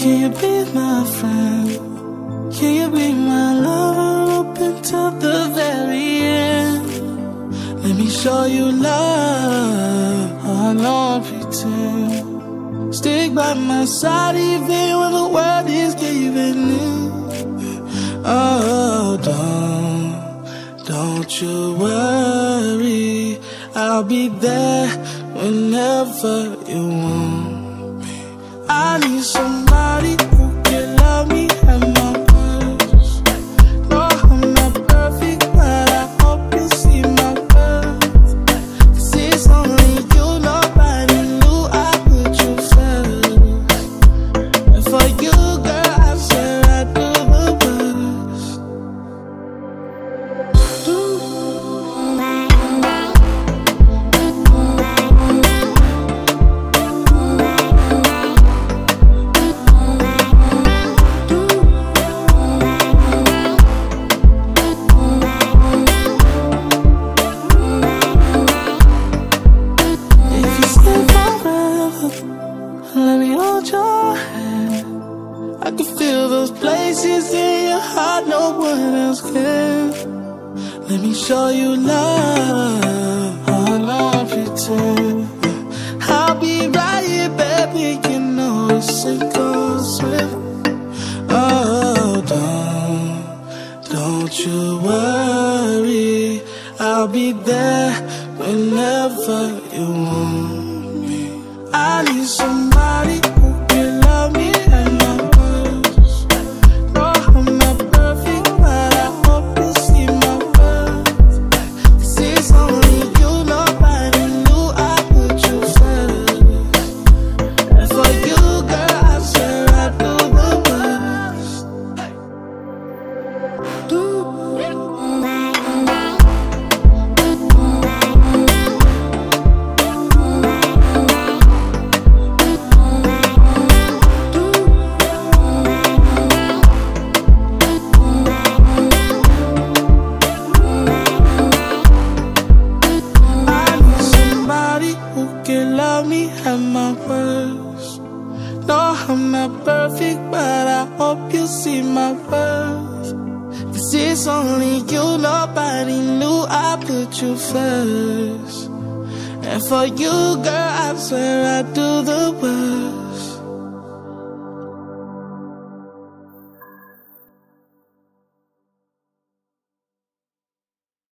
Can you be my friend? Can you be my lover up until the very end? Let me show you love, I don't pretend. Stick by my side even when the world is giving in. Oh, don't you worry, I'll be there whenever you want me. I need somebody who can love me at my worst. No, I'm not perfect, but I hope you see my worth. 'Cause it's only you, nobody knew I put you first. And for you, girl, I swear I'd do the worst. Let me hold your hand. I can feel those places in your heart no one else can. Let me show you love, I don't pretend. I'll be right here, baby, you know it's a goes with. Oh, don't you worry, I'll be there whenever you want me. I need somebody who can love me at my worst. No, I'm not perfect, but I hope you see my worth. 'Cause it's only you, nobody knew I put you first. And for you, girl, I swear I'd do the worst. Love me at my worst. No, I'm not perfect, but I hope you see my worth. 'Cause it's only you, nobody knew I put you first. And for you, girl, I swear I'd do the worst.